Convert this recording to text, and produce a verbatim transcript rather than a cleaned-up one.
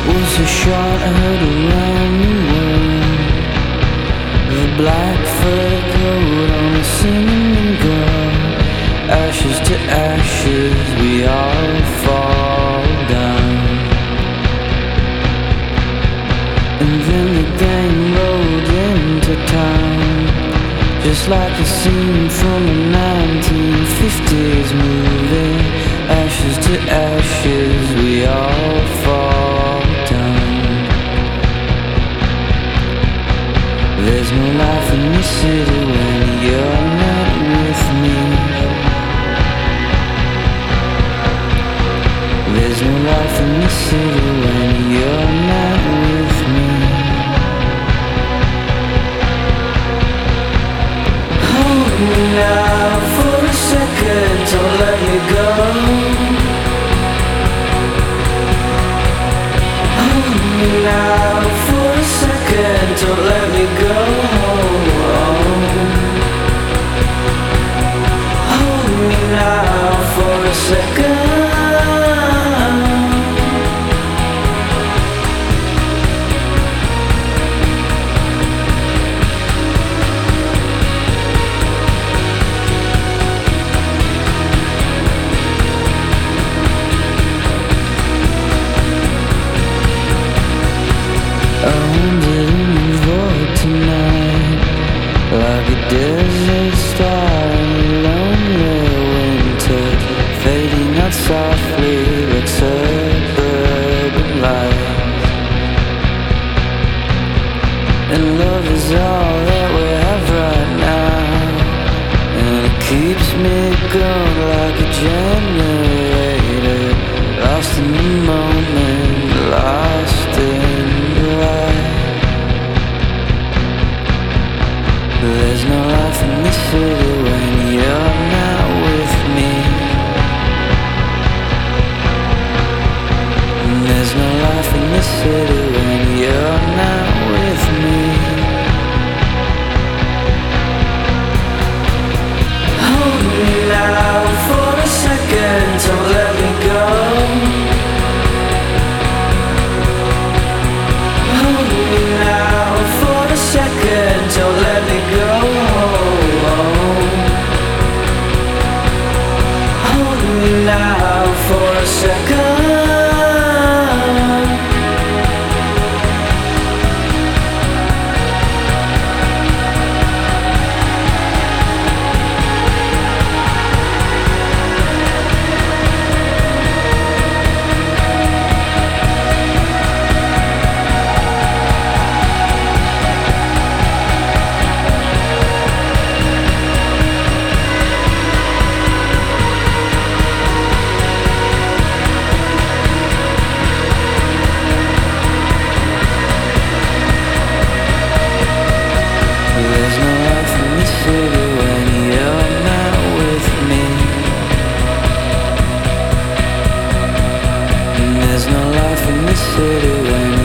was a shot heard around the world. The black fur coat on a cinnamon girl. Ashes to ashes, we all fall down. And then the gang rolled into town, just like a scene from a nineteen fifties movie. Ashes to ashes, we all fall down. There's no life in the city when you're not with me. There's no life in the city when you're not with me. Hold me now for a second, don't let me go. Hold me now for a second, don't let me go. Hold me now for a second. Like a desert star in a lonely winter, fading out softly like suburban lights. And love is all that we have right now, and it keeps me going like a generator, lost in the moment, lost in the light. There's no life in the city when you're not with me. There's no life in the city when you're not with me. Hold me now for a second, don't let me go. Hold me now for a second, don't let me go. Hold me now for a second. There's no life in the city when you're not with me. There's no life in the city when